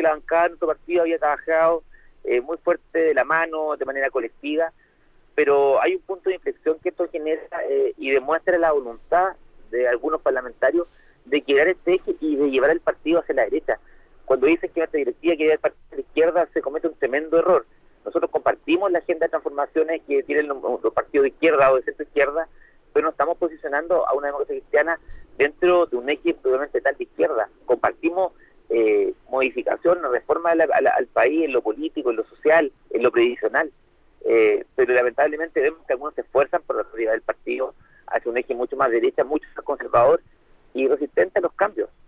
la bancada de nuestro partido había trabajado muy fuerte de la mano, de manera colectiva, pero hay un punto de inflexión que esto genera y demuestra la voluntad de algunos parlamentarios de quebrar este eje y de llevar el partido hacia la derecha. Cuando dicen que nuestra directiva quiere llevar el partido a la izquierda, se comete un tremendo error. Nosotros compartimos la agenda de transformaciones que tienen los partidos de izquierda o de centro izquierda, pero no estamos posicionando a una democracia cristiana dentro de un eje probablemente tal de izquierda. Compartimos modificación, reforma al país en lo político, en lo social, en lo previsional, pero lamentablemente vemos que algunos se esfuerzan por llevar el partido hacia un eje mucho más derecha, mucho más conservador y resistente a los cambios.